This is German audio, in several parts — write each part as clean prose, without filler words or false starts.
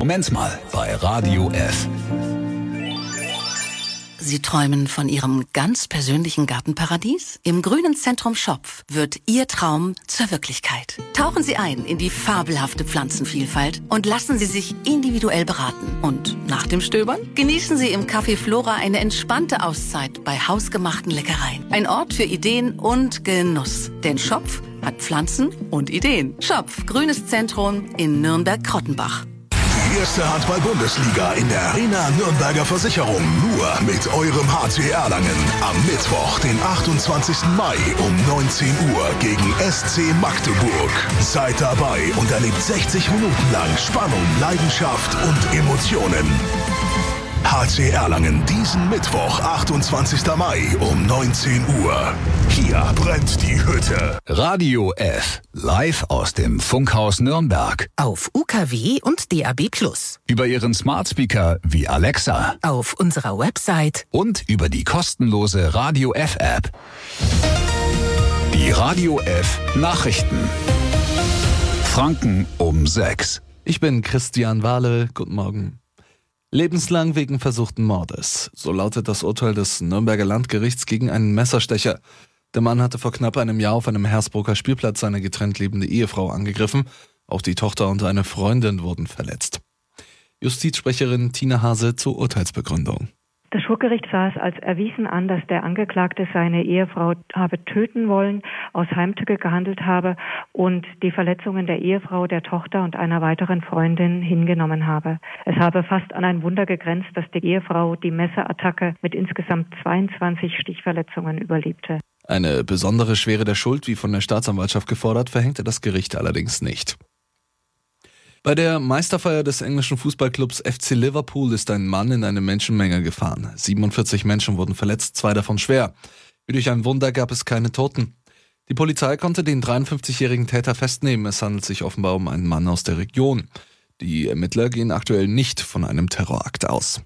Moment mal bei Radio F. Sie träumen von Ihrem ganz persönlichen Gartenparadies? Im grünen Zentrum Schopf wird Ihr Traum zur Wirklichkeit. Tauchen Sie ein in die fabelhafte Pflanzenvielfalt und lassen Sie sich individuell beraten. Und nach dem Stöbern genießen Sie im Café Flora eine entspannte Auszeit bei hausgemachten Leckereien. Ein Ort für Ideen und Genuss. Denn Schopf hat Pflanzen und Ideen. Schopf, grünes Zentrum in Nürnberg-Krottenbach. Die erste Handball-Bundesliga in der Arena Nürnberger Versicherung. Nur mit eurem HC Erlangen. Am Mittwoch, den 28. Mai um 19 Uhr gegen SC Magdeburg. Seid dabei und erlebt 60 Minuten lang Spannung, Leidenschaft und Emotionen. HC Erlangen diesen Mittwoch, 28. Mai um 19 Uhr. Hier brennt die Hütte. Radio F. Live aus dem Funkhaus Nürnberg. Auf UKW und DAB+. Über Ihren Smart Speaker wie Alexa. Auf unserer Website. Und über die kostenlose Radio F App. Die Radio F Nachrichten. Franken um 6. Ich bin Christian Wahle. Guten Morgen. Lebenslang wegen versuchten Mordes. So lautet das Urteil des Nürnberger Landgerichts gegen einen Messerstecher. Der Mann hatte vor knapp einem Jahr auf einem Hersbrucker Spielplatz seine getrennt lebende Ehefrau angegriffen. Auch die Tochter und eine Freundin wurden verletzt. Justizsprecherin Tina Hase zur Urteilsbegründung. Das Schwurgericht sah es als erwiesen an, dass der Angeklagte seine Ehefrau habe töten wollen, aus Heimtücke gehandelt habe und die Verletzungen der Ehefrau, der Tochter und einer weiteren Freundin hingenommen habe. Es habe fast an ein Wunder gegrenzt, dass die Ehefrau die Messerattacke mit insgesamt 22 Stichverletzungen überlebte. Eine besondere Schwere der Schuld, wie von der Staatsanwaltschaft gefordert, verhängte das Gericht allerdings nicht. Bei der Meisterfeier des englischen Fußballclubs FC Liverpool ist ein Mann in eine Menschenmenge gefahren. 47 Menschen wurden verletzt, 2 davon schwer. Wie durch ein Wunder gab es keine Toten. Die Polizei konnte den 53-jährigen Täter festnehmen. Es handelt sich offenbar um einen Mann aus der Region. Die Ermittler gehen aktuell nicht von einem Terrorakt aus.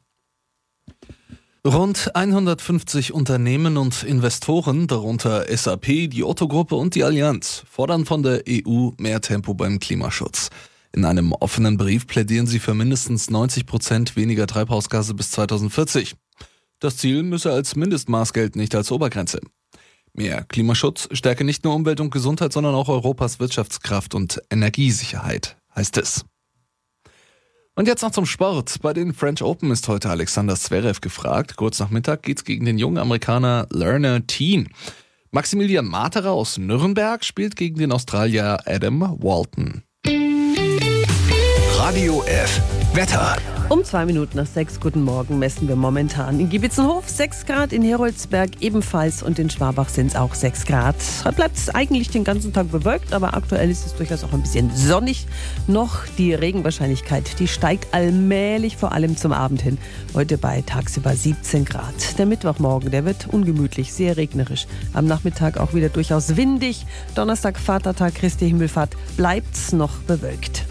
Rund 150 Unternehmen und Investoren, darunter SAP, die Otto-Gruppe und die Allianz, fordern von der EU mehr Tempo beim Klimaschutz. In einem offenen Brief plädieren sie für mindestens 90% weniger Treibhausgase bis 2040. Das Ziel müsse als Mindestmaß gelten, nicht als Obergrenze. Mehr Klimaschutz stärke nicht nur Umwelt und Gesundheit, sondern auch Europas Wirtschaftskraft und Energiesicherheit, heißt es. Und jetzt noch zum Sport. Bei den French Open ist heute Alexander Zverev gefragt. Kurz nach Mittag geht's gegen den jungen Amerikaner Lerner Teen. Maximilian Materer aus Nürnberg spielt gegen den Australier Adam Walton. Radio F. Wetter. Um 2 Minuten nach 6, guten Morgen, messen wir momentan in Giebitzenhof 6 Grad, in Heroldsberg ebenfalls und in Schwabach sind es auch 6 Grad. Heute bleibt es eigentlich den ganzen Tag bewölkt, aber aktuell ist es durchaus auch ein bisschen sonnig. Noch die Regenwahrscheinlichkeit, die steigt allmählich, vor allem zum Abend hin. Heute bei tagsüber 17 Grad. Der Mittwochmorgen, der wird ungemütlich, sehr regnerisch. Am Nachmittag auch wieder durchaus windig. Donnerstag, Vatertag, Christi Himmelfahrt, bleibt's noch bewölkt.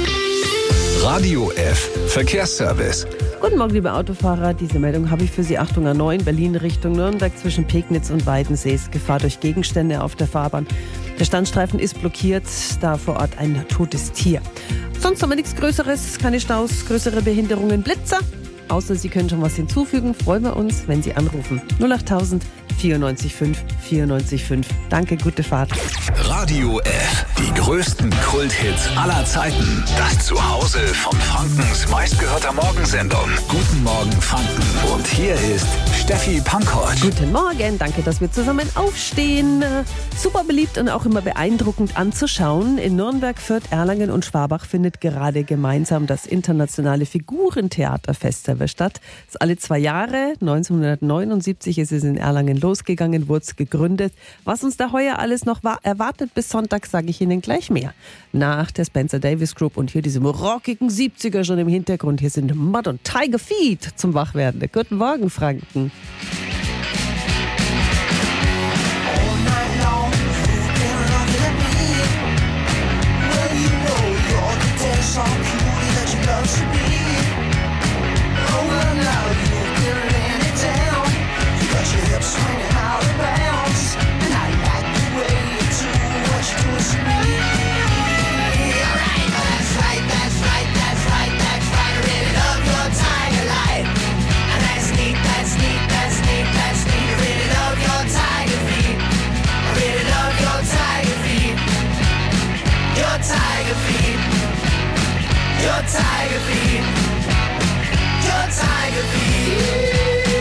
Radio F. Verkehrsservice. Guten Morgen, liebe Autofahrer. Diese Meldung habe ich für Sie. Achtung, A9, Berlin Richtung Nürnberg zwischen Pegnitz und Weidensees. Gefahr durch Gegenstände auf der Fahrbahn. Der Standstreifen ist blockiert, da vor Ort ein totes Tier. Sonst haben wir nichts Größeres, keine Staus, größere Behinderungen, Blitzer. Außer Sie können schon was hinzufügen, freuen wir uns, wenn Sie anrufen. 08000 94 5 94 5. Danke, gute Fahrt. Radio F. Die größten Kulthits aller Zeiten. Das Zuhause von Frankens meistgehörter Morgensendung. Guten Morgen Franken. Und hier ist Steffi Pankow. Guten Morgen, danke, dass wir zusammen aufstehen. Super beliebt und auch immer beeindruckend anzuschauen. In Nürnberg, Fürth, Erlangen und Schwabach findet gerade gemeinsam das internationale Figurentheaterfestival statt. Das ist alle 2 Jahre. 1979 ist es in Erlangen losgegangen, wurde es gegründet. Was uns da heuer alles noch erwartet bis Sonntag, sage ich Ihnen gleich mehr. Nach der Spencer Davis Group und hier diesem rockigen 70er schon im Hintergrund. Hier sind Mud und Tiger Feet zum Wachwerden. Guten Morgen, Franken. That's right, your tiger feet. Your tiger feet.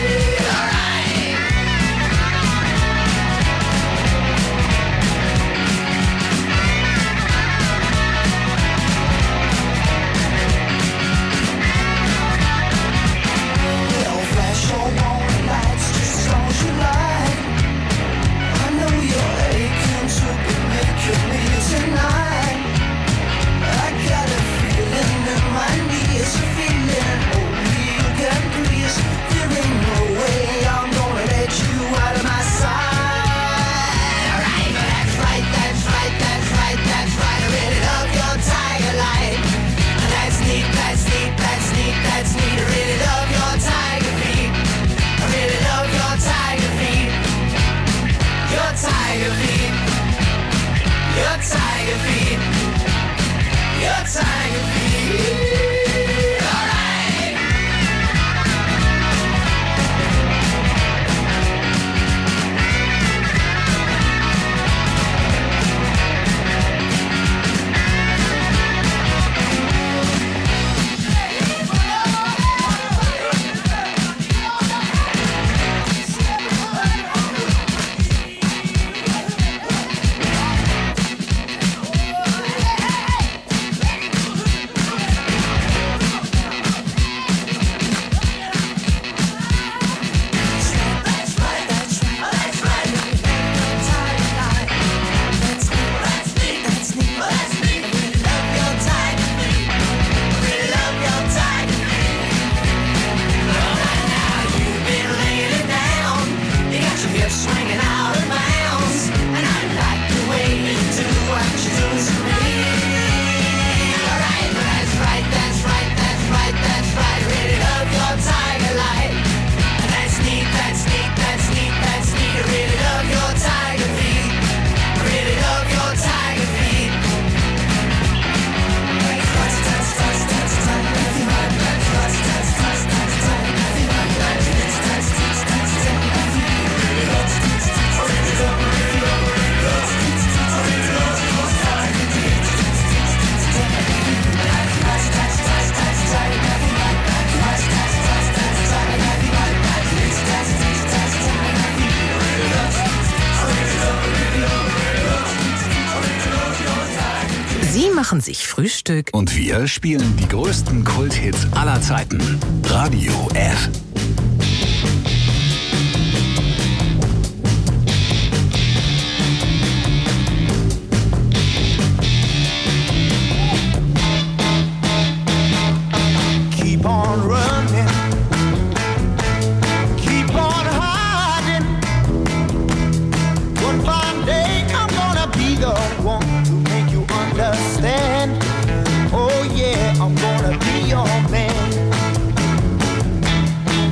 Sie machen sich Frühstück. Und wir spielen die größten Kulthits aller Zeiten. Radio F. Keep on running. Keep on hiding. One fine day I'm gonna be the one to make you understand. Oh yeah, I'm gonna be your man.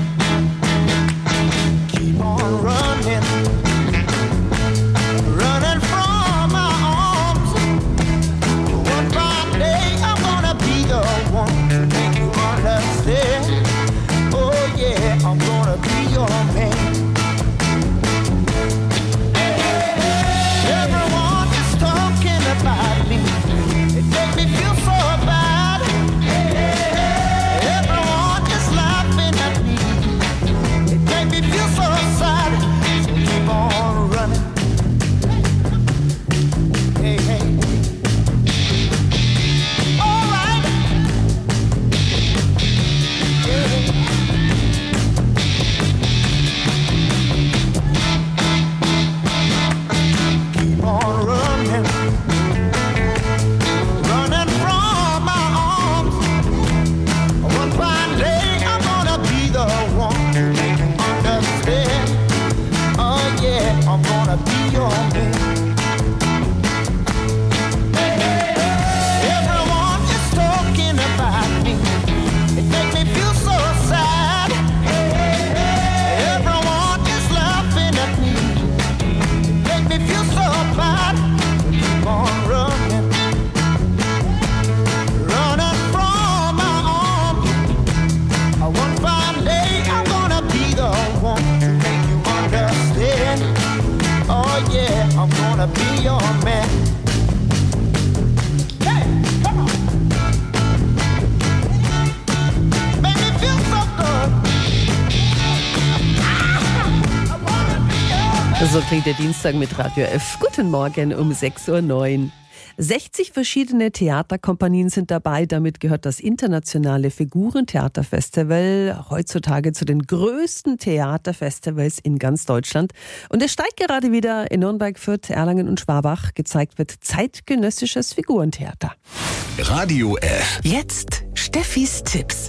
So klingt der Dienstag mit Radio F. Guten Morgen um 6.09 Uhr. 60 verschiedene Theaterkompanien sind dabei. Damit gehört das internationale Figurentheaterfestival heutzutage zu den größten Theaterfestivals in ganz Deutschland. Und es steigt gerade wieder in Nürnberg, Fürth, Erlangen und Schwabach. Gezeigt wird zeitgenössisches Figurentheater. Radio F. Jetzt Steffis Tipps.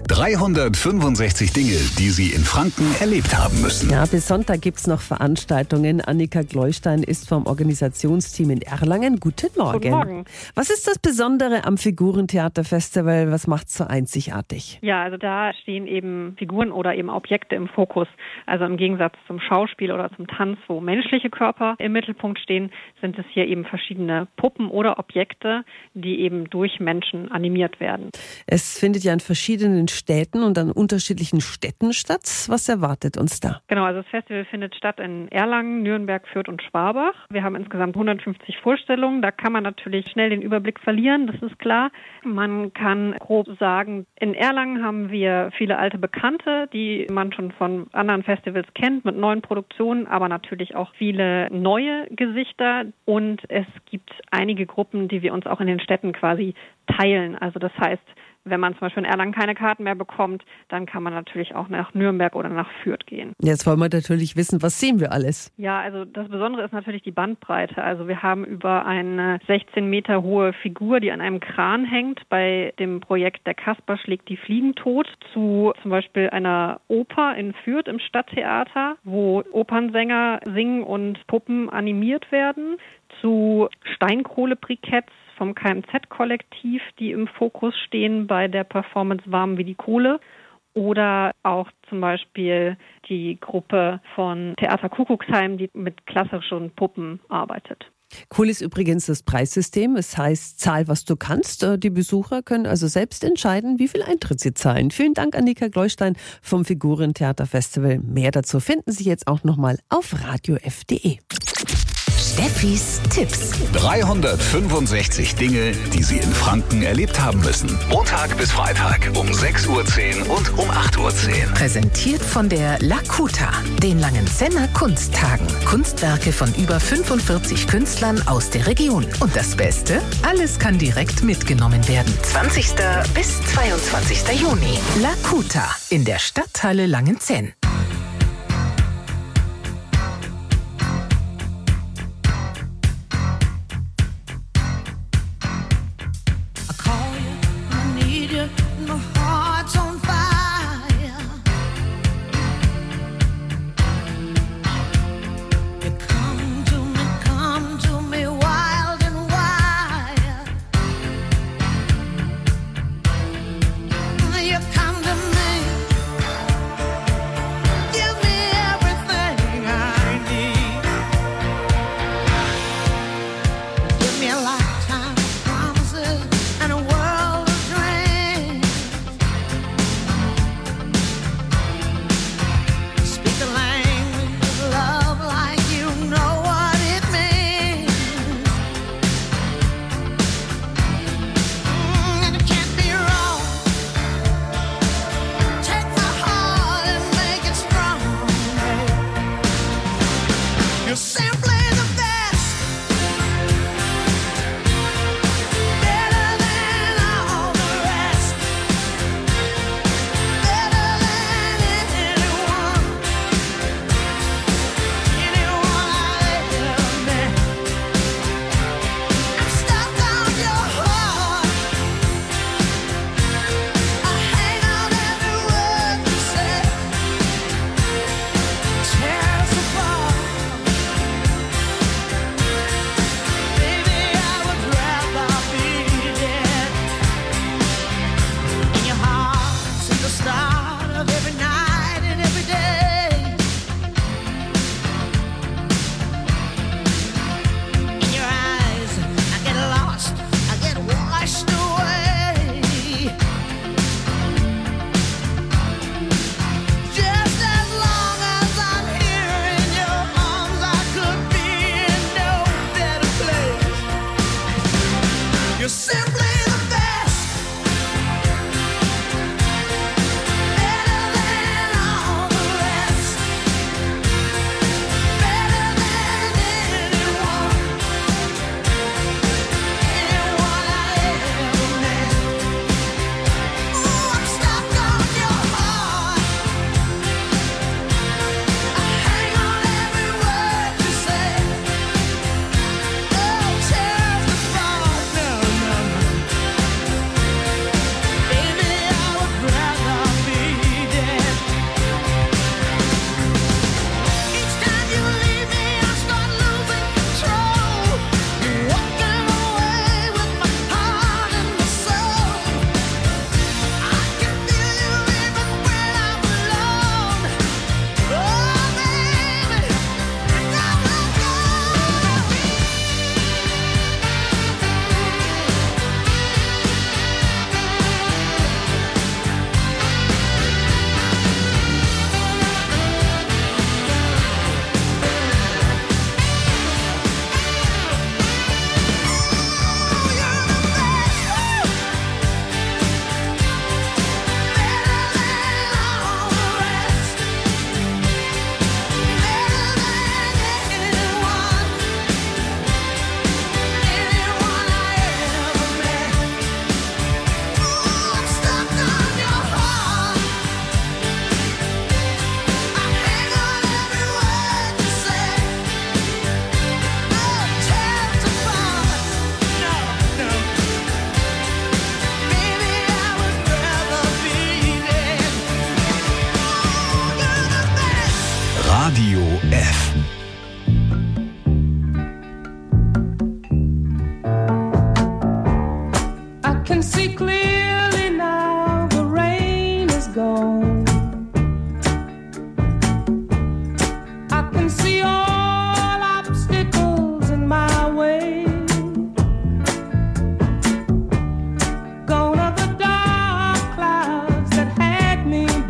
365 Dinge, die Sie in Franken erlebt haben müssen. Ja, bis Sonntag gibt es noch Veranstaltungen. Annika Gleustein ist vom Organisationsteam in Erlangen. Guten Morgen. Guten Morgen. Was ist das Besondere am Figurentheaterfestival? Was macht es so einzigartig? Ja, also da stehen eben Figuren oder eben Objekte im Fokus. Also im Gegensatz zum Schauspiel oder zum Tanz, wo menschliche Körper im Mittelpunkt stehen, sind es hier eben verschiedene Puppen oder Objekte, die eben durch Menschen animiert werden. Es findet ja in verschiedenen Städten und an unterschiedlichen Städten statt. Was erwartet uns da? Genau, also das Festival findet statt in Erlangen, Nürnberg, Fürth und Schwabach. Wir haben insgesamt 150 Vorstellungen. Da kann man natürlich schnell den Überblick verlieren, das ist klar. Man kann grob sagen, in Erlangen haben wir viele alte Bekannte, die man schon von anderen Festivals kennt, mit neuen Produktionen, aber natürlich auch viele neue Gesichter. Und es gibt einige Gruppen, die wir uns auch in den Städten quasi teilen. Also das heißt, wenn man zum Beispiel in Erlangen keine Karten mehr bekommt, dann kann man natürlich auch nach Nürnberg oder nach Fürth gehen. Jetzt wollen wir natürlich wissen, was sehen wir alles? Ja, also das Besondere ist natürlich die Bandbreite. Also wir haben über eine 16 Meter hohe Figur, die an einem Kran hängt, bei dem Projekt Der Kasper schlägt die Fliegen tot, zu zum Beispiel einer Oper in Fürth im Stadttheater, wo Opernsänger singen und Puppen animiert werden, zu Steinkohlebriketts vom KMZ-Kollektiv, die im Fokus stehen bei der Performance Warm wie die Kohle. Oder auch zum Beispiel die Gruppe von Theater Kuckucksheim, die mit klassischen Puppen arbeitet. Cool ist übrigens das Preissystem. Es heißt, zahl, was du kannst. Die Besucher können also selbst entscheiden, wie viel Eintritt sie zahlen. Vielen Dank, Annika Gleustein vom Figurentheaterfestival. Mehr dazu finden Sie jetzt auch nochmal auf radiof.de. Steffis Tipps. 365 Dinge, die Sie in Franken erlebt haben müssen. Montag bis Freitag um 6.10 Uhr und um 8.10 Uhr. Präsentiert von der Lakuta, den Langenzenner Kunsttagen. Kunstwerke von über 45 Künstlern aus der Region. Und das Beste? Alles kann direkt mitgenommen werden. 20. bis 22. Juni. Lakuta in der Stadthalle Langenzenn.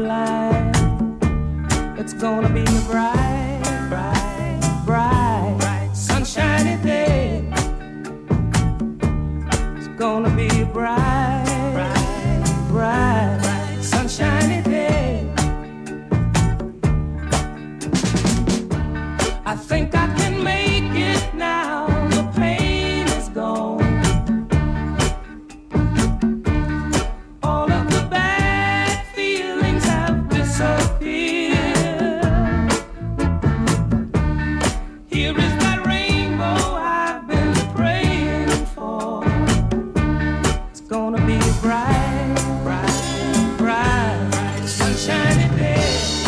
blind. It's gonna be a bright, bright, bright, bright, sunshiny day. It's gonna be a bright, bright, bright, bright, sunshiny day. I think I can make it now. The pain is gone. All of the bad feelings have disappeared. Here is that rainbow I've been praying for. It's gonna be a bright, bright, bright, bright, sunshiny day.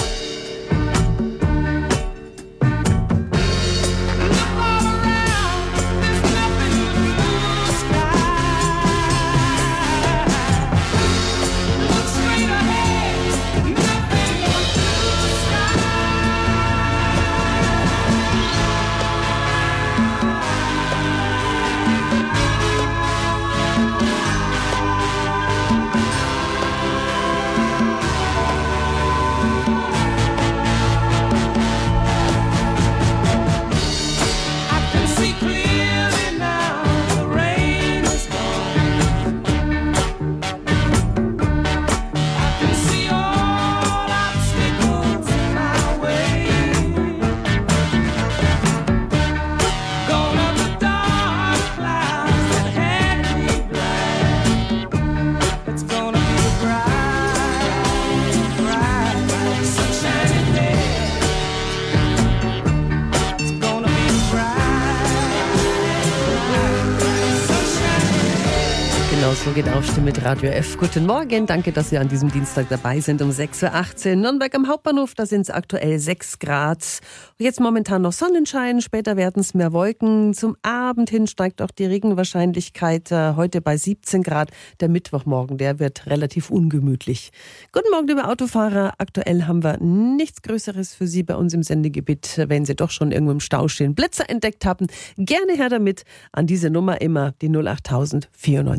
So geht Aufstehen mit Radio F. Guten Morgen, danke, dass Sie an diesem Dienstag dabei sind um 6.18 Uhr. Nürnberg am Hauptbahnhof, da sind es aktuell 6 Grad. Jetzt momentan noch Sonnenschein, später werden es mehr Wolken. Zum Abend hin steigt auch die Regenwahrscheinlichkeit. Heute bei 17 Grad. Der Mittwochmorgen, der wird relativ ungemütlich. Guten Morgen, liebe Autofahrer. Aktuell haben wir nichts Größeres für Sie bei uns im Sendegebiet. Wenn Sie doch schon irgendwo im Stau stehen, Blitzer entdeckt haben, gerne her damit. An diese Nummer immer die 08000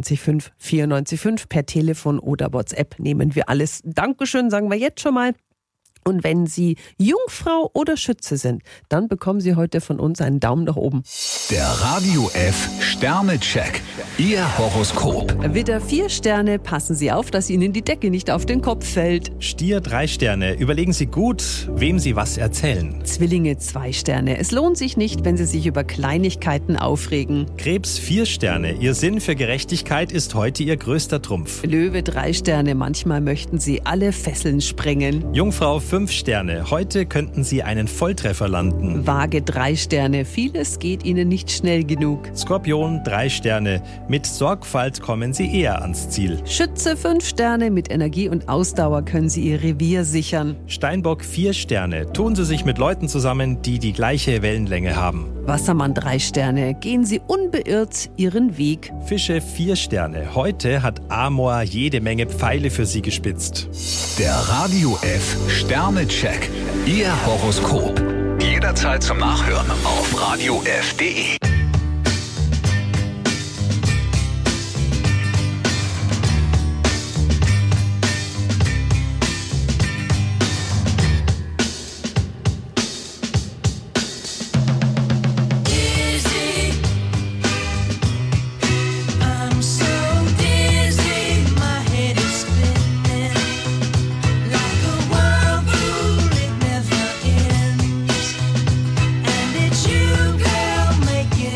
94 94.5 per Telefon oder WhatsApp nehmen wir alles. Dankeschön, sagen wir jetzt schon mal. Und wenn Sie Jungfrau oder Schütze sind, dann bekommen Sie heute von uns einen Daumen nach oben. Der Radio F Sternecheck. Ihr Horoskop. Widder 4 Sterne, passen Sie auf, dass Ihnen die Decke nicht auf den Kopf fällt. Stier 3 Sterne, überlegen Sie gut, wem Sie was erzählen. Zwillinge 2 Sterne, es lohnt sich nicht, wenn Sie sich über Kleinigkeiten aufregen. Krebs 4 Sterne, Ihr Sinn für Gerechtigkeit ist heute Ihr größter Trumpf. Löwe 3 Sterne, manchmal möchten Sie alle Fesseln sprengen. Jungfrau 5 Sterne, heute könnten Sie einen Volltreffer landen. Waage 3 Sterne, vieles geht Ihnen nicht schnell genug. Skorpion 3 Sterne, mit Sorgfalt kommen Sie eher ans Ziel. Schütze 5 Sterne, mit Energie und Ausdauer können Sie Ihr Revier sichern. Steinbock 4 Sterne, tun Sie sich mit Leuten zusammen, die die gleiche Wellenlänge haben. Wassermann 3 Sterne, gehen Sie unbeirrt Ihren Weg. Fische 4 Sterne, heute hat Amor jede Menge Pfeile für Sie gespitzt. Der Radio F Sternecheck. Ihr Horoskop. Jederzeit zum Nachhören auf radiof.de. Making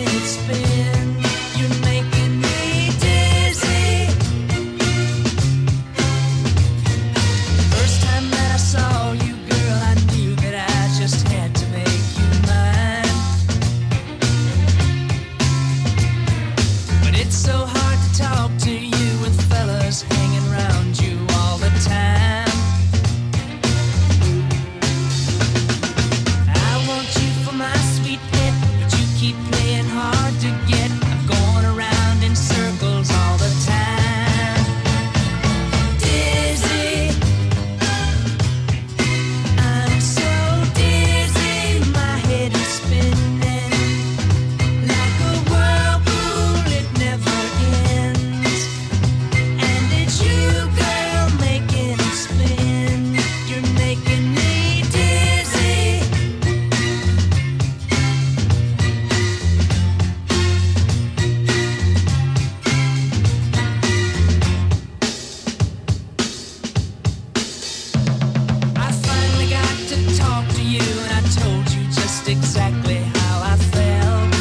you and I told you just exactly how I felt.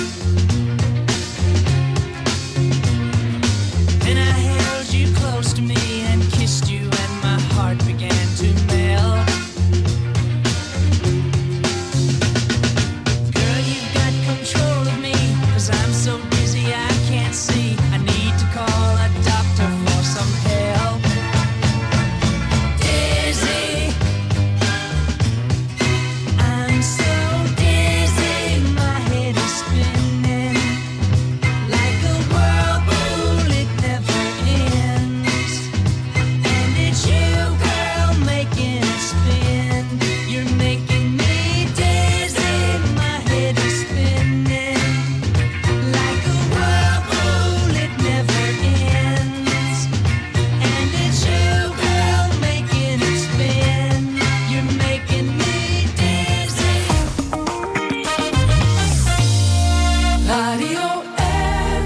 And I held you close to me and kissed you and my heart began to melt. Girl, you've got control of me, 'cause I'm so dizzy I can't see. I need to call a doctor for some help. Dizzy, I'm so dizzy, my head is spinning like a whirlpool, it never ends. And it's you, girl, making it spin. You're making me dizzy, my head is spinning like a whirlpool, it never ends. And it's you, girl, making it spin. You're making me dizzy. Radio F.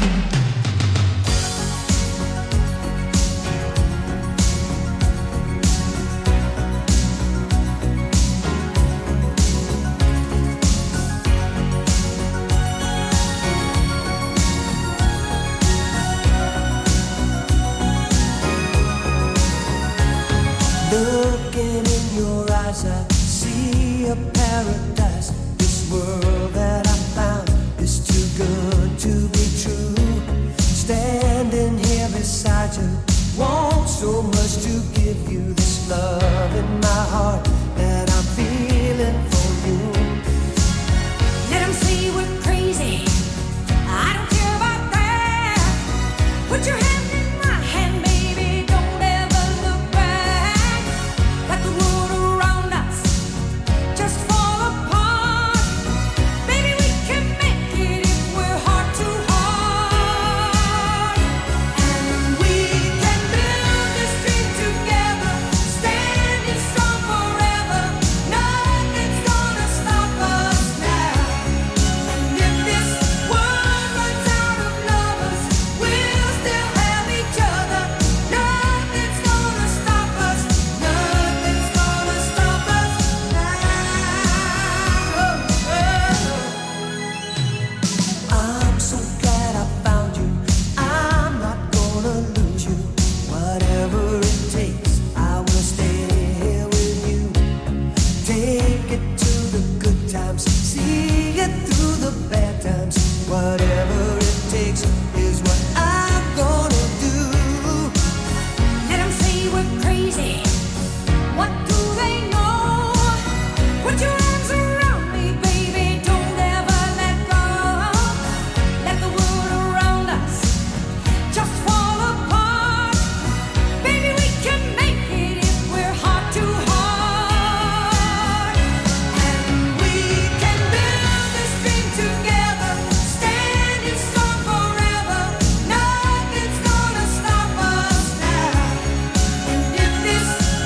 Looking in your eyes, I see a paradise. This world that I found is too good to be true. Standing here beside you, want so much to give you this love in my heart that I'm feeling for you. Let 'em say we're crazy. I don't care about that. Put your hand in my hand, baby. Don't ever look back. Let the world around us just fall apart. Baby, we can make it if we're heart to heart. And we can build this dream together, standing strong forever. Nothing's gonna stop us now. And if this world runs out of lovers, we'll still have each other. Nothing's gonna stop us. Nothing's gonna stop us now. I'm so glad I found you. I'm not gonna lose you. Whatever it takes, I will stay here with you. Take it to the good times, see it through the bad times. Whatever it takes is what I'm gonna do. Let 'em say we're crazy. What do they know? Put your arms around me, baby. Don't ever let go. Let the world around us just fall apart. Baby, we can make it if we're heart to heart. And we can build this dream together, standing strong forever. Nothing's gonna stop us now. And if this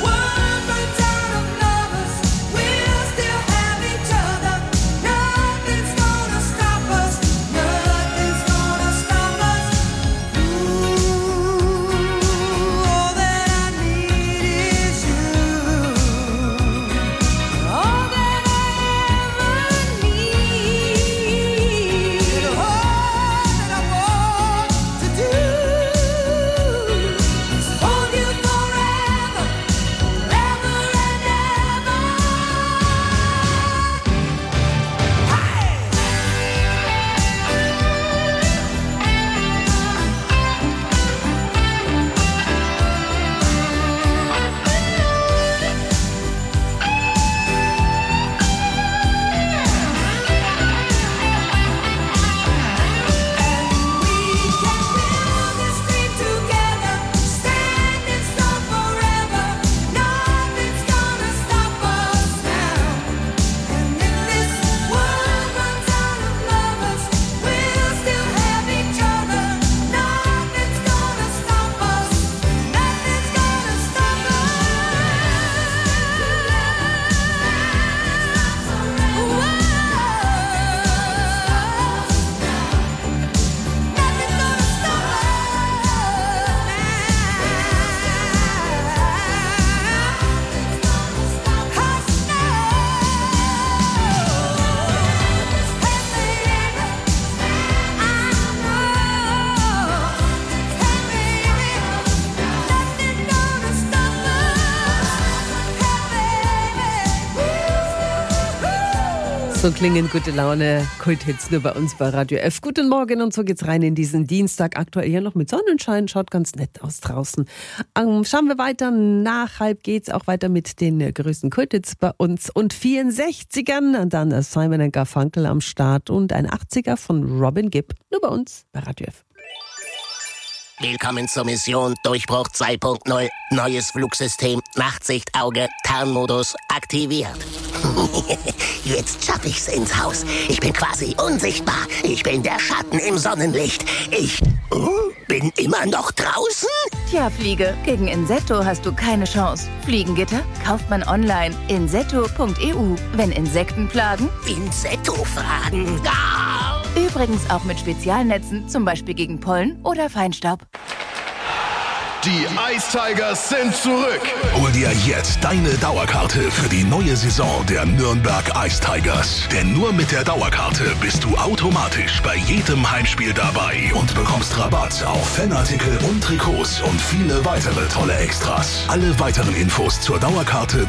So klingen gute Laune, Kulthits nur bei uns bei Radio F. Guten Morgen und so geht's rein in diesen Dienstag. Aktuell hier noch mit Sonnenschein, schaut ganz nett aus draußen. Schauen wir weiter, nach halb geht's auch weiter mit den größten Kulthits bei uns und 64ern. Und dann Simon & Garfunkel am Start und ein 80er von Robin Gibb, nur bei uns bei Radio F. Willkommen zur Mission Durchbruch 2.0. Neues Flugsystem, Nachtsichtauge, Tarnmodus aktiviert. Jetzt schaffe ich's ins Haus. Ich bin quasi unsichtbar. Ich bin der Schatten im Sonnenlicht. Ich bin immer noch draußen? Tja, Fliege, gegen Insetto hast du keine Chance. Fliegengitter kauft man online. Insetto.eu. Wenn Insekten plagen? Insetto-Fragen. Ah! Übrigens auch mit Spezialnetzen, zum Beispiel gegen Pollen oder Feinstaub. Die Ice Tigers sind zurück. Hol dir jetzt deine Dauerkarte für die neue Saison der Nürnberg Ice Tigers. Denn nur mit der Dauerkarte bist du automatisch bei jedem Heimspiel dabei und bekommst Rabatt auf Fanartikel und Trikots und viele weitere tolle Extras. Alle weiteren Infos zur Dauerkarte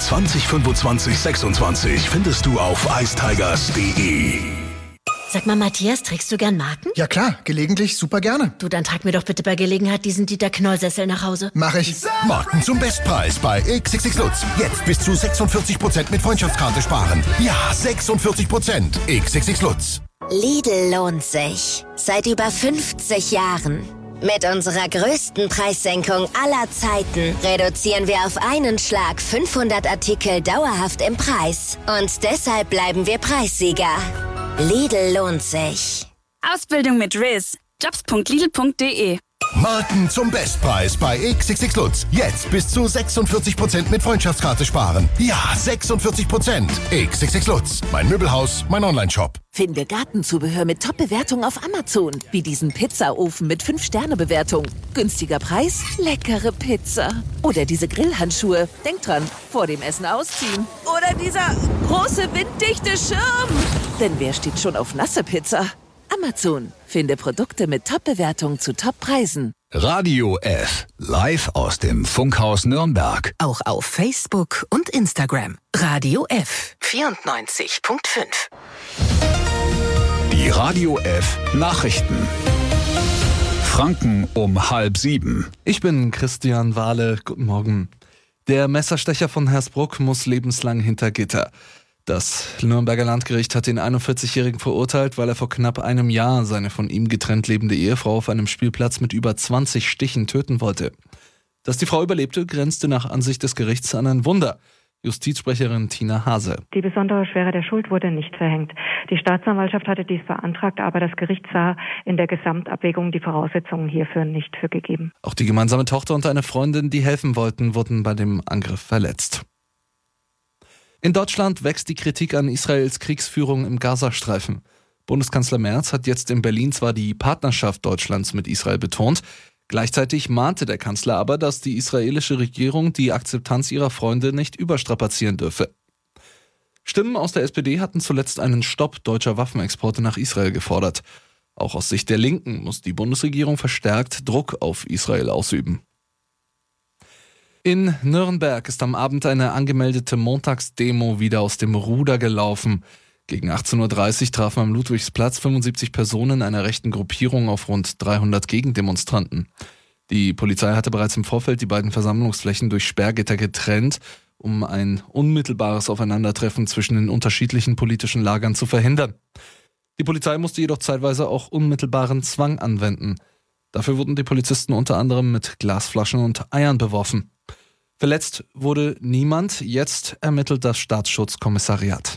2025-26 findest du auf icetigers.de. Sag mal, Matthias, trägst du gern Marken? Ja klar, gelegentlich super gerne. Du, dann trag mir doch bitte bei Gelegenheit diesen Dieter-Knoll-Sessel nach Hause. Mach ich. Marken zum Bestpreis bei XXX Lutz. Jetzt bis zu 46% mit Freundschaftskarte sparen. Ja, 46%. XXX Lutz. Lidl lohnt sich. Seit über 50 Jahren. Mit unserer größten Preissenkung aller Zeiten reduzieren wir auf einen Schlag 500 Artikel dauerhaft im Preis. Und deshalb bleiben wir Preissieger. Lidl lohnt sich. Ausbildung mit Riz. Jobs.lidl.de. Marken zum Bestpreis bei XXX Lutz. Jetzt bis zu 46% mit Freundschaftskarte sparen. Ja, 46%. XXX Lutz. Mein Möbelhaus, mein Onlineshop. Finde Gartenzubehör mit Top-Bewertung auf Amazon. Wie diesen Pizzaofen mit 5-Sterne-Bewertung. Günstiger Preis, leckere Pizza. Oder diese Grillhandschuhe. Denk dran, vor dem Essen ausziehen. Oder dieser große winddichte Schirm. Denn wer steht schon auf nasse Pizza? Amazon. Finde Produkte mit Top-Bewertung zu Top-Preisen. Radio F. Live aus dem Funkhaus Nürnberg. Auch auf Facebook und Instagram. Radio F. 94.5. Die Radio F Nachrichten. Franken um 6:30. Ich bin Christian Wahle. Guten Morgen. Der Messerstecher von Hersbruck muss lebenslang hinter Gitter. Das Nürnberger Landgericht hat den 41-Jährigen verurteilt, weil er vor knapp einem Jahr seine von ihm getrennt lebende Ehefrau auf einem Spielplatz mit über 20 Stichen töten wollte. Dass die Frau überlebte, grenzte nach Ansicht des Gerichts an ein Wunder. Justizsprecherin Tina Hase. Die besondere Schwere der Schuld wurde nicht verhängt. Die Staatsanwaltschaft hatte dies beantragt, aber das Gericht sah in der Gesamtabwägung die Voraussetzungen hierfür nicht für gegeben. Auch die gemeinsame Tochter und eine Freundin, die helfen wollten, wurden bei dem Angriff verletzt. In Deutschland wächst die Kritik an Israels Kriegsführung im Gazastreifen. Bundeskanzler Merz hat jetzt in Berlin zwar die Partnerschaft Deutschlands mit Israel betont, gleichzeitig mahnte der Kanzler aber, dass die israelische Regierung die Akzeptanz ihrer Freunde nicht überstrapazieren dürfe. Stimmen aus der SPD hatten zuletzt einen Stopp deutscher Waffenexporte nach Israel gefordert. Auch aus Sicht der Linken muss die Bundesregierung verstärkt Druck auf Israel ausüben. In Nürnberg ist am Abend eine angemeldete Montagsdemo wieder aus dem Ruder gelaufen. Gegen 18.30 Uhr trafen am Ludwigsplatz 75 Personen einer rechten Gruppierung auf rund 300 Gegendemonstranten. Die Polizei hatte bereits im Vorfeld die beiden Versammlungsflächen durch Sperrgitter getrennt, um ein unmittelbares Aufeinandertreffen zwischen den unterschiedlichen politischen Lagern zu verhindern. Die Polizei musste jedoch zeitweise auch unmittelbaren Zwang anwenden. Dafür wurden die Polizisten unter anderem mit Glasflaschen und Eiern beworfen. Verletzt wurde niemand, jetzt ermittelt das Staatsschutzkommissariat.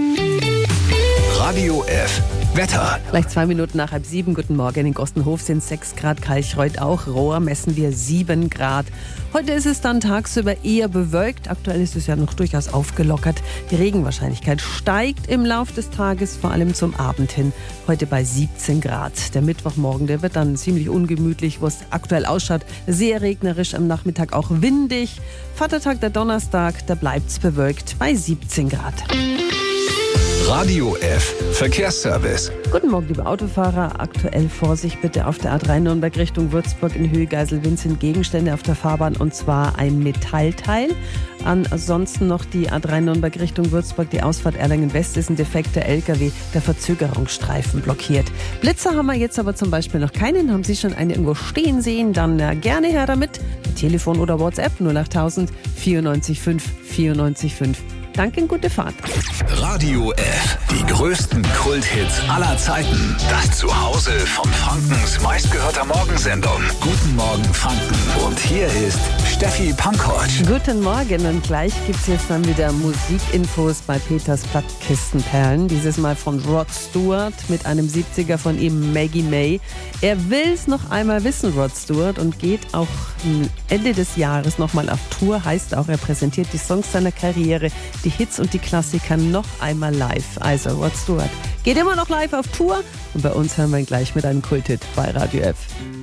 Radio F Wetter. Gleich 2 Minuten nach 6:30. Guten Morgen. In Gostenhof sind 6 Grad, Kalchreuth auch. Rohr messen wir 7 Grad. Heute ist es dann tagsüber eher bewölkt. Aktuell ist es ja noch durchaus aufgelockert. Die Regenwahrscheinlichkeit steigt im Laufe des Tages, vor allem zum Abend hin. Heute bei 17 Grad. Der Mittwochmorgen, der wird dann ziemlich ungemütlich, wo es aktuell ausschaut. Sehr regnerisch, am Nachmittag auch windig. Vatertag, der Donnerstag, da bleibt es bewölkt bei 17 Grad. Radio F Verkehrsservice. Guten Morgen, liebe Autofahrer. Aktuell Vorsicht bitte auf der A3 Nürnberg Richtung Würzburg in Höhe Geiselwind sind Gegenstände auf der Fahrbahn und zwar ein Metallteil. Ansonsten noch die A3 Nürnberg Richtung Würzburg, die Ausfahrt Erlangen West ist ein defekter LKW, der Verzögerungsstreifen blockiert. Blitzer haben wir jetzt aber zum Beispiel noch keinen. Haben Sie schon einen irgendwo stehen sehen? Dann gerne her damit. Telefon oder WhatsApp 08000 94 5 94 5. Danke und gute Fahrt. Radio F, die größten Kulthits aller Zeiten. Das Zuhause von Frankens meistgehörter Morgensendung. Guten Morgen Franken. Und hier ist Steffi Pankovic. Guten Morgen und gleich gibt's jetzt dann wieder Musikinfos bei Peters Plattkistenperlen. Dieses Mal von Rod Stewart mit einem 70er von ihm, Maggie May. Er will's noch einmal wissen, Rod Stewart, und geht auch Ende des Jahres nochmal auf Tour. Heißt auch, er präsentiert die Songs seiner Karriere, die Hits und die Klassiker noch einmal live. Also Rod Stewart geht immer noch live auf Tour und bei uns hören wir ihn gleich mit einem Kulthit bei Radio F.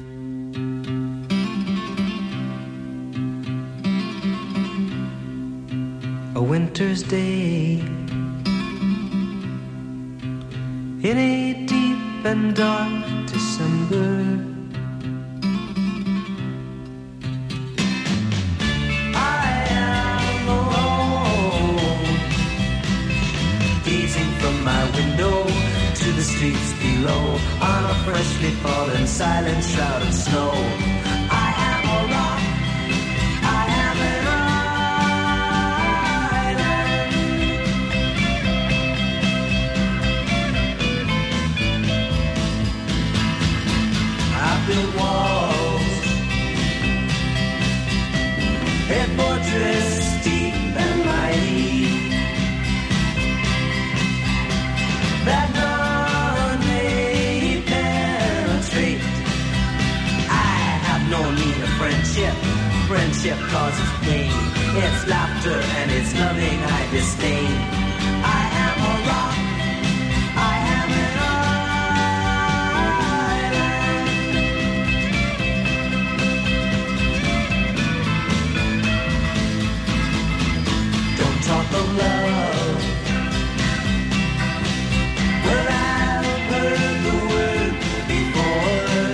A winter's day in a deep and dark December. I am alone, gazing from my window to the streets below on a freshly fallen silent shroud of snow. I am a rock, I am an built walls, a fortress deep and mighty, that none may penetrate. I have no need of friendship. Friendship causes pain. It's laughter and it's loving I disdain. I am a rock, I am an talk of love. Well, I've heard the word before.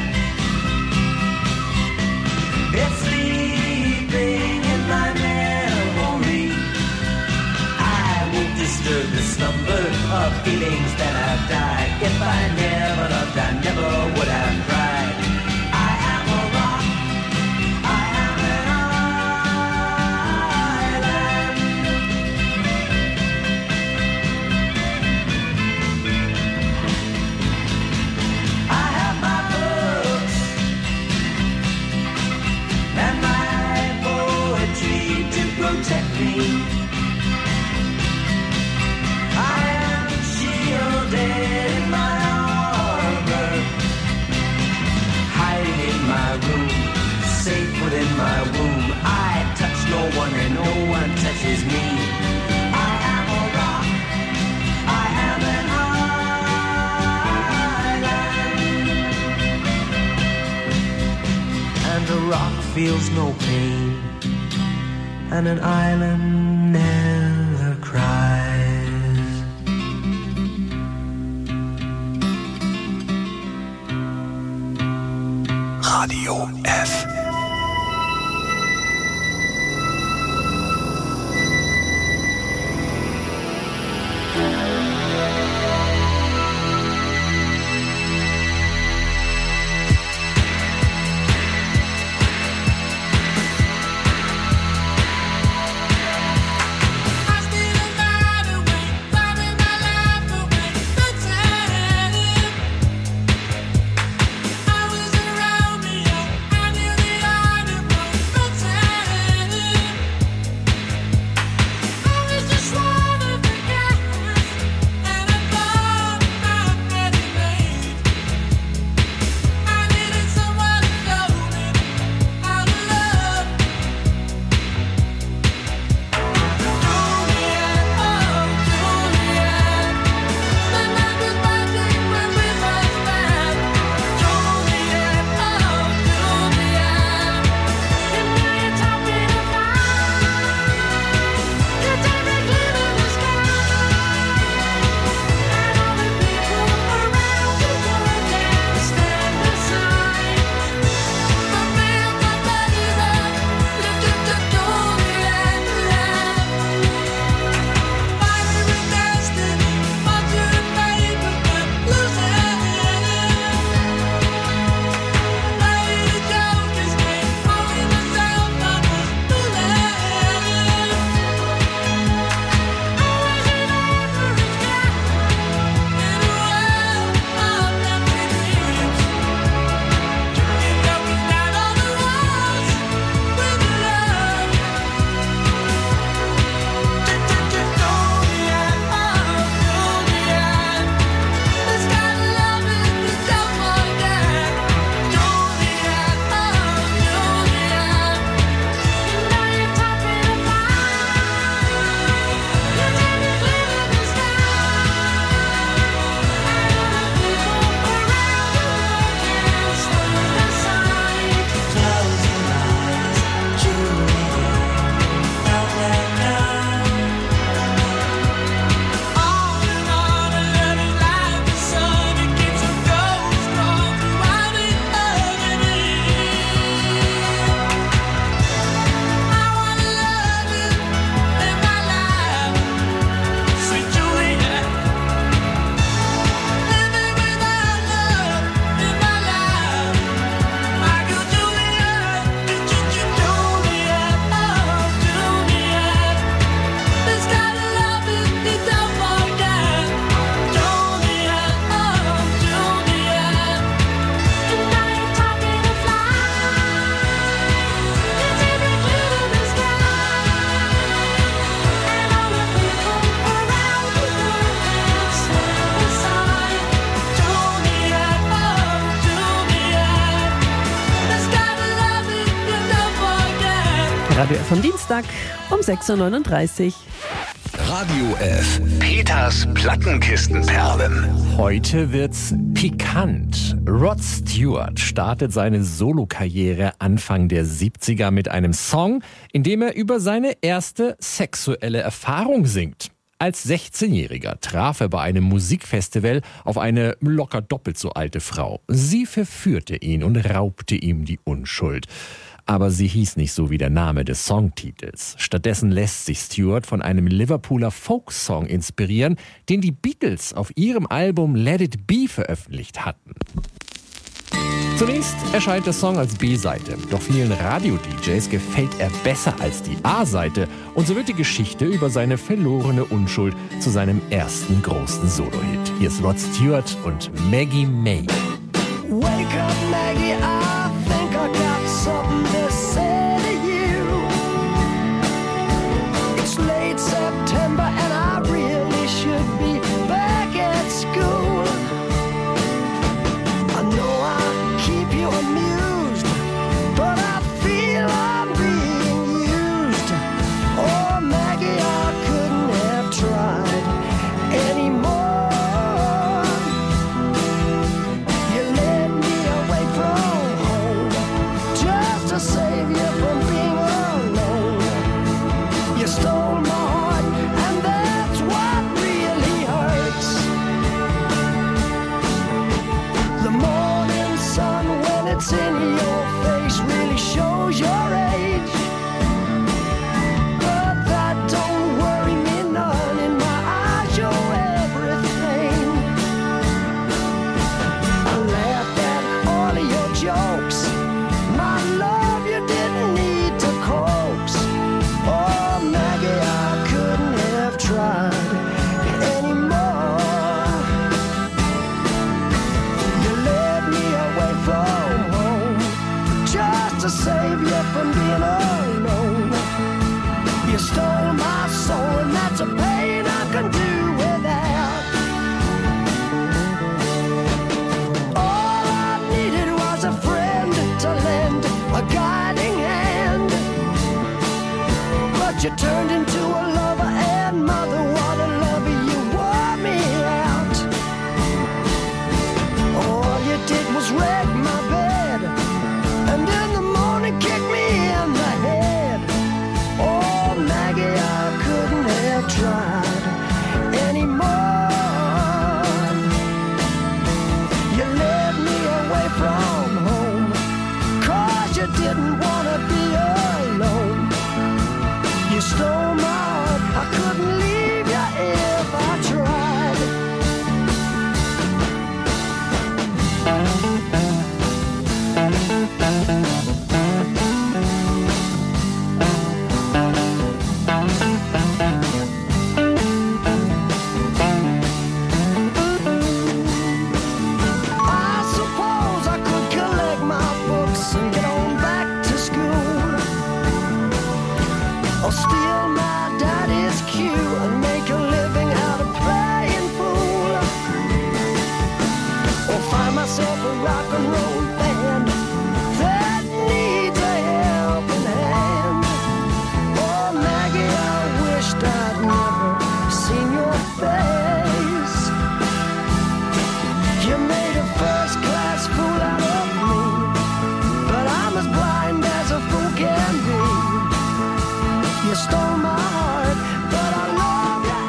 It's sleeping in my memory. I won't disturb the slumber of feelings that have died. If I never loved, I never would have cried. I am a rock, I am an protect me. I am shielded in my armor, hiding in my room, safe within my womb. I touch no one and no one touches me. I am a rock, I am an island, and a rock feels no pain, and an island never cries. Radio F. I was a Romeo, I knew the Radio F am Dienstag um 6.39 Uhr. Radio F. Peters Plattenkistenperlen. Heute wird's pikant. Rod Stewart startet seine Solokarriere Anfang der 70er mit einem Song, in dem er über seine erste sexuelle Erfahrung singt. Als 16-Jähriger traf er bei einem Musikfestival auf eine locker doppelt so alte Frau. Sie verführte ihn und raubte ihm die Unschuld. Aber sie hieß nicht so wie der Name des Songtitels. Stattdessen lässt sich Stewart von einem Liverpooler Folksong inspirieren, den die Beatles auf ihrem Album Let It Be veröffentlicht hatten. Zunächst erscheint der Song als B-Seite, doch vielen Radio-DJs gefällt er besser als die A-Seite und so wird die Geschichte über seine verlorene Unschuld zu seinem ersten großen Solo-Hit. Hier ist Rod Stewart und Maggie May. Wake up, Maggie, I think I got something to say to you. It's late September and I really should be back at school. I know I keep you amused, but I feel I'm being used. Oh, Maggie, I couldn't have tried anymore. To save you from being alone. You stole my heart, and that's what really hurts. The morning sun, when it's in your face, really shows your age. But that don't worry me none. In my eyes, you're everything. I laughed at all of your jokes. My love, you didn't need to coax. Oh, Maggie, I couldn't have tried anymore. You led me away from home just to save you from being alone. You stole my soul, and that's a pain I can do without. All I needed was a friend to lend a guiding hand, but you turned into a lover and mother. What a lover, you wore me out. All you did was wreck my bed, and in the morning kick me in the head. Oh, Maggie, I couldn't have tried anymore. You led me away from home, 'cause you didn't want to be alone. You stole my heart, I couldn't leave you if I tried. I suppose I could collect my books and get on back to school, or steal my daddy's cue and make a living out of playing fool, or find myself a rock and roll band that needs a helping hand. Oh, Maggie, I wished I'd never seen your face. You made a first-class fool out of me, but I'm as blind as a fool can be. You stole my heart, but I love you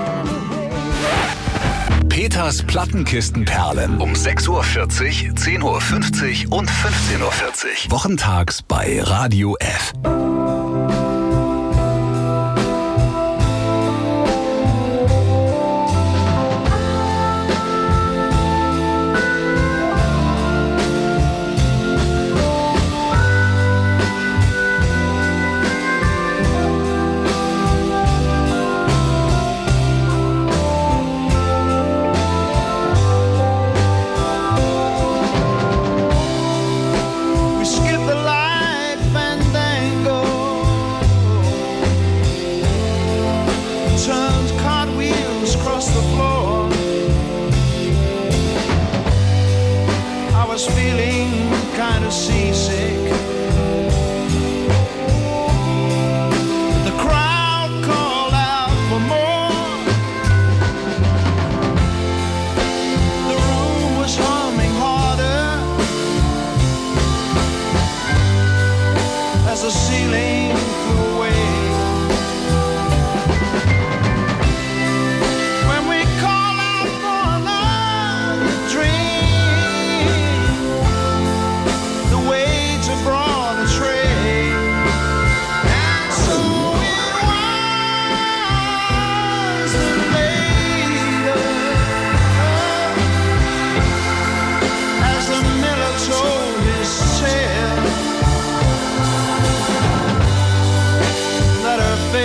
anyway. Peters Plattenkistenperlen um 6.40 Uhr, 10.50 Uhr und 15.40 Uhr. Wochentags bei Radio F. We skip the light fandango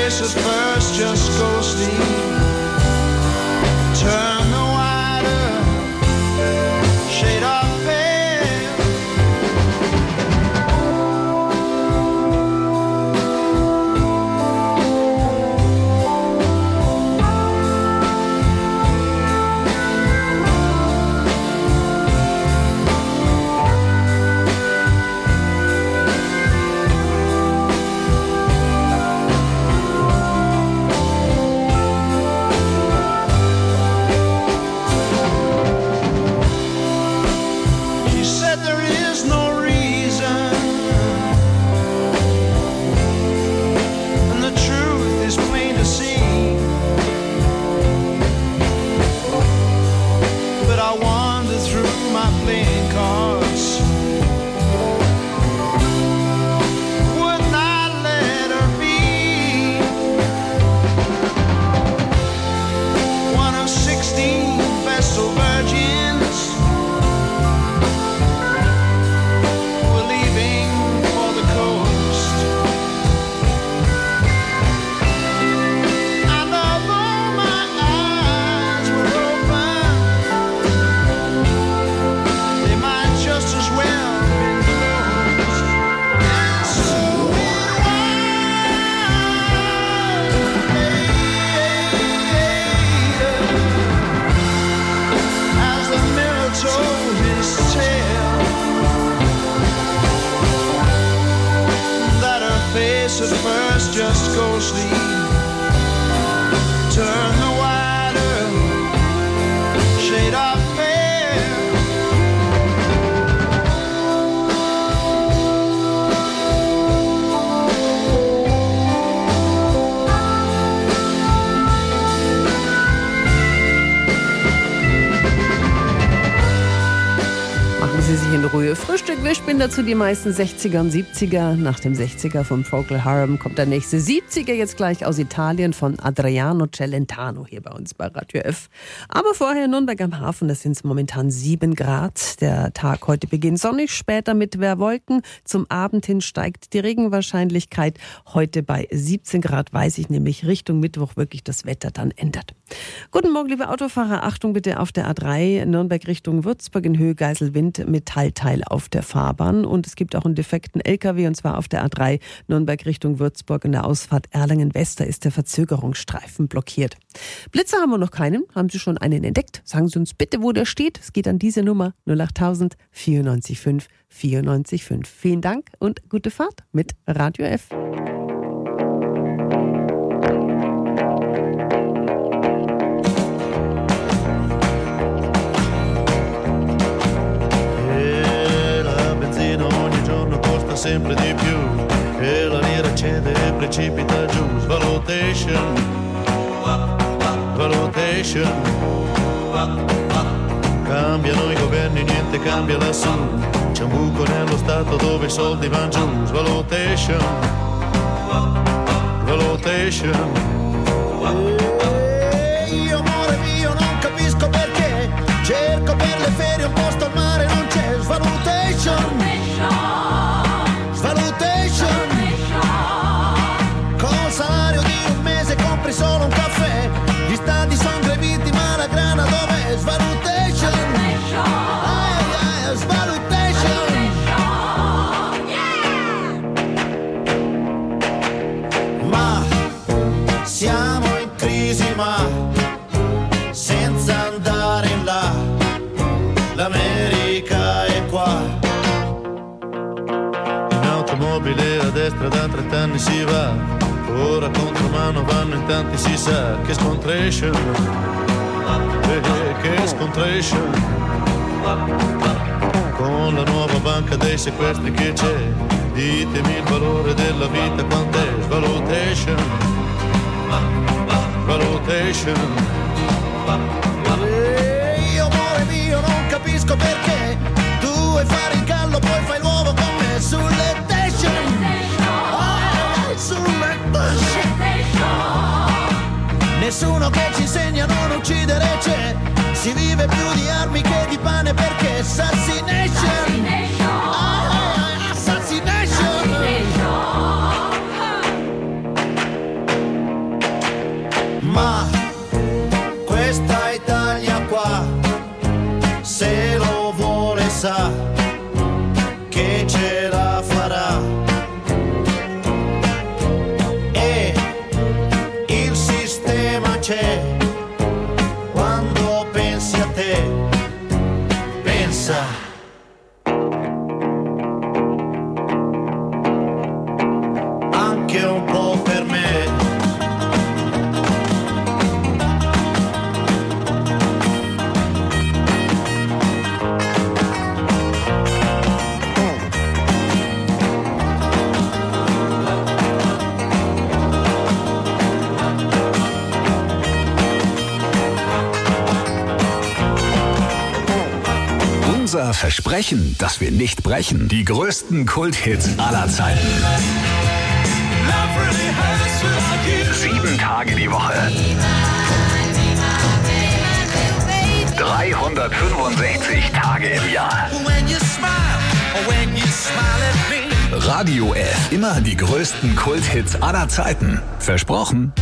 face at first just go sleep. Turn the wider shade of pale. He said there is no reason, and the truth is plain to see. But I wander through my playing cards, would not let her be one of 16 Vestal virgins. We're leaving for the coast, and although my eyes were open, they might just as well have been closed. And so it as the mirror told his tale, that her face at first just goes sleep. Turn the wider shade of pale. Machen Sie sich in Ruhe. Frühstück, wir spielen dazu die meisten 60er und 70er. Nach dem 60er von Procol Harum kommt der nächste 70er jetzt gleich aus Italien von Adriano Celentano hier bei uns bei Radio F. Aber vorher in Nürnberg am Hafen, das sind momentan 7 Grad. Der Tag heute beginnt sonnig, später mit mehr Wolken. Zum Abend hin steigt die Regenwahrscheinlichkeit. Heute bei 17 Grad weiß ich nämlich Richtung Mittwoch wirklich das Wetter dann ändert. Guten Morgen, liebe Autofahrer. Achtung bitte auf der A3 Nürnberg Richtung Würzburg in Höhe Geiselwind. Metallteil auf der Fahrbahn und es gibt auch einen defekten LKW und zwar auf der A3 Nürnberg Richtung Würzburg in der Ausfahrt Erlangen-West. Da ist der Verzögerungsstreifen blockiert. Blitzer haben wir noch keinen. Haben Sie schon einen entdeckt? Sagen Sie uns bitte, wo der steht. Es geht an diese Nummer 08000 94 94 5. Vielen Dank und gute Fahrt mit Radio F. Sempre di più e la lira cede e precipita giù. Svalutation, valutation. Cambiano i governi, niente cambia lassù. C'è un buco nello stato dove i soldi vanno giù. Svalutation, valutation. Io amore mio non capisco perché cerco per le ferie un posto al mare non c'è. Svalutation, valutation. Col salario di un mese compri solo un caffè. Gli stadi sono greviti ma la grana dov'è? Svalutation, svalutation. Ma siamo in crisi ma senza andare in là. L'America è qua. Automobile a destra da 30 anni si va, ora contromano vanno in tanti si sa. Che scontration, che scontration. Con la nuova banca dei sequestri che c'è, ditemi il valore della vita quant'è. Valutation, valutation. Io amore mio non capisco perché tu vuoi fare il gallo poi fai l'uovo con me sulle station. Sulle station. Nessuno che ci insegna a non uccidere c'è. Si vive più di armi che di pane perché assassination. Assassination. Ma questa Italia qua, se lo vuole sa che ce la farà. E il sistema c'è, quando pensi a te, pensa. Anche un po' per me. Unser Versprechen, das wir nicht brechen. Die größten Kulthits aller Zeiten. 7 Tage die Woche. 365 Tage im Jahr. Radio F. Immer die größten Kulthits aller Zeiten. Versprochen.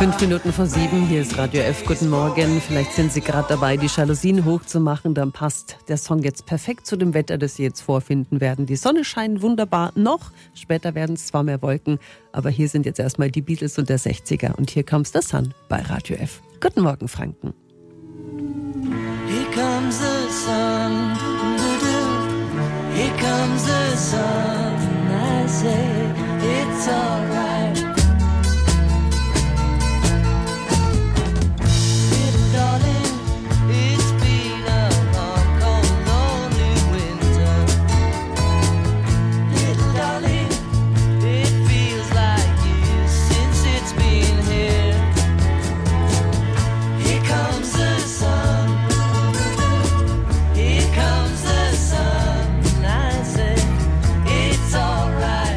5 Minuten vor 7, hier ist Radio F. Guten Morgen. Vielleicht sind Sie gerade dabei, die Jalousien hochzumachen. Dann passt der Song jetzt perfekt zu dem Wetter, das Sie jetzt vorfinden werden. Die Sonne scheint wunderbar noch. Später werden es zwar mehr Wolken, aber hier sind jetzt erstmal die Beatles und der 60er. Und hier comes the sun bei Radio F. Guten Morgen, Franken. Here comes the sun, here comes the sun. I say it's alright. Little darling, it's been a long, cold, lonely winter. Little darling, it feels like years since it's been here. Here comes the sun. Here comes the sun. I say it's alright.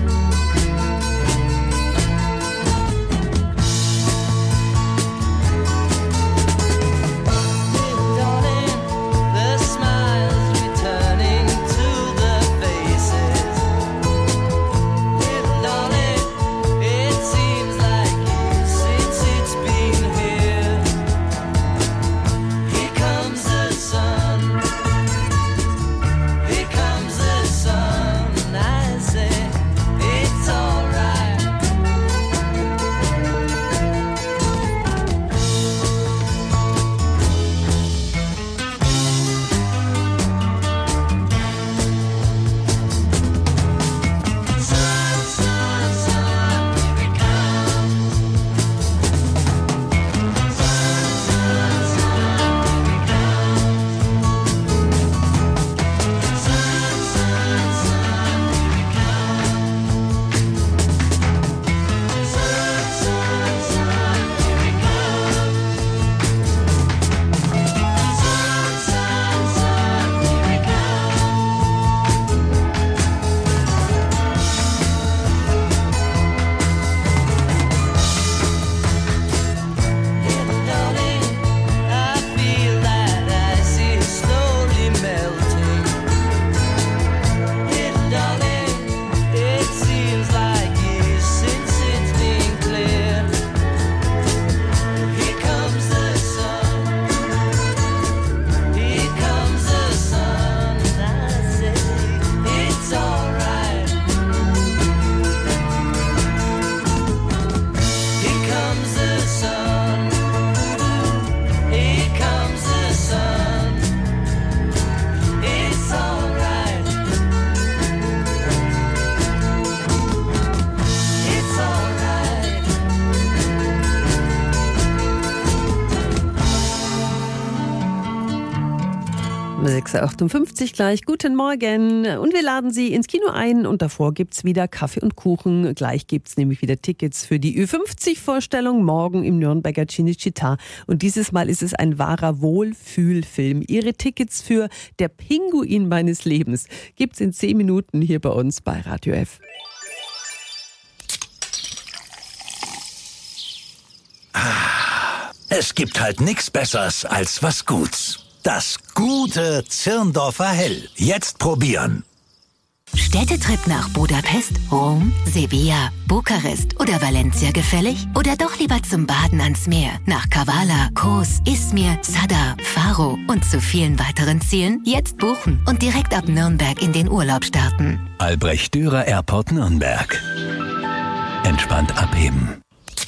Little darling, the smiles returning to the faces. Little darling, it seems like years since it's been here. Here comes the sun. Here comes the sun. I say it's alright. Sun, sun, sun, here it comes. Sun, sun, sun, here it comes. Sun, sun, sun, here it comes. Sun, sun, sun, here it comes. Sun, sun, sun, here it Little darling, I feel that ice is slowly melting. Little darling, it seems like years since it's been clear. Here comes the sun. Here comes the sun. I say it's alright. Here comes the sun. Here comes the sun. It's alright. It's alright. 6.58 Uhr gleich. Guten Morgen. Und wir laden Sie ins Kino ein und davor gibt's wieder Kaffee und Kuchen. Gleich gibt's nämlich wieder Tickets für die Ü50-Vorstellung morgen im Nürnberger Cinecittà. Und dieses Mal ist es ein wahrer Wohlfühlfilm. Ihre Tickets für Der Pinguin meines Lebens gibt's in 10 Minuten hier bei uns bei Radio F. Es gibt halt nichts Besseres als was Guts. Das gute Zirndorfer Hell. Jetzt probieren. Städtetrip nach Budapest, Rom, Sevilla, Bukarest oder Valencia gefällig? Oder doch lieber zum Baden ans Meer nach Kavala, Kos, Izmir, Sadar, Faro und zu vielen weiteren Zielen? Jetzt buchen und direkt ab Nürnberg in den Urlaub starten. Albrecht Dürer Airport Nürnberg. Entspannt abheben.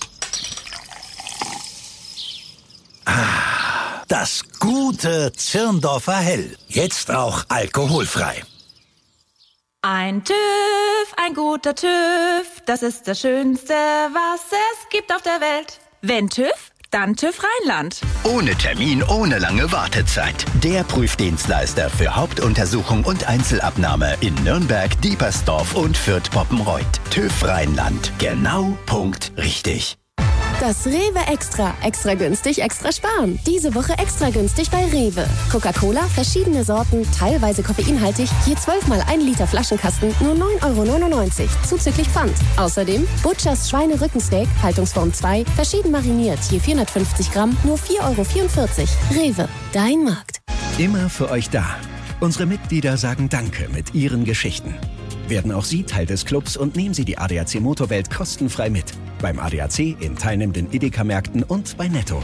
Das gute Zirndorfer Hell. Jetzt auch alkoholfrei. Ein TÜV, ein guter TÜV, das ist das Schönste, was es gibt auf der Welt. Wenn TÜV, dann TÜV Rheinland. Ohne Termin, ohne lange Wartezeit. Der Prüfdienstleister für Hauptuntersuchung und Einzelabnahme in Nürnberg, Diepersdorf und Fürth-Poppenreuth. TÜV Rheinland. Genau, Punkt, richtig. Das Rewe Extra. Extra günstig, extra sparen. Diese Woche extra günstig bei Rewe. Coca-Cola, verschiedene Sorten, teilweise koffeinhaltig, je 12 mal 1 Liter Flaschenkasten, nur 9,99 €, zuzüglich Pfand. Außerdem Butchers Schweinerückensteak, Haltungsform 2, verschieden mariniert, je 450 Gramm, nur 4,44 €. Rewe, dein Markt. Immer für euch da. Unsere Mitglieder sagen Danke mit ihren Geschichten. Werden auch Sie Teil des Clubs und nehmen Sie die ADAC Motorwelt kostenfrei mit. Beim ADAC, in teilnehmenden Edeka-Märkten und bei Netto.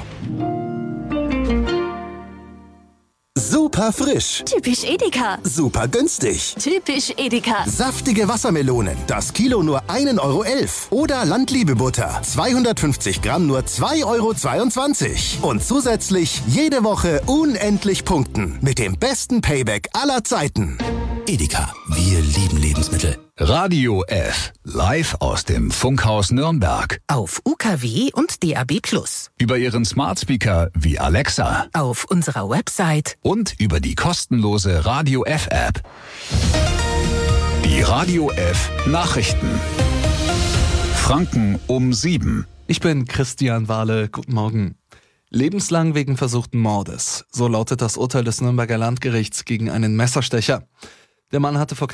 Super frisch. Typisch Edeka. Super günstig. Typisch Edeka. Saftige Wassermelonen. Das Kilo nur 1,11 €. Oder Landliebe-Butter. 250 Gramm nur 2,22 €. Und zusätzlich jede Woche unendlich punkten. Mit dem besten Payback aller Zeiten. Edeka, wir lieben Lebensmittel. Radio F, live aus dem Funkhaus Nürnberg. Auf UKW und DAB+. Über Ihren Smart Speaker wie Alexa. Auf unserer Website. Und über die kostenlose Radio F App. Die Radio F Nachrichten. Franken um 7. Ich bin Christian Wahle. Guten Morgen. Lebenslang wegen versuchten Mordes. So lautet das Urteil des Nürnberger Landgerichts gegen einen Messerstecher. Der Mann hatte vor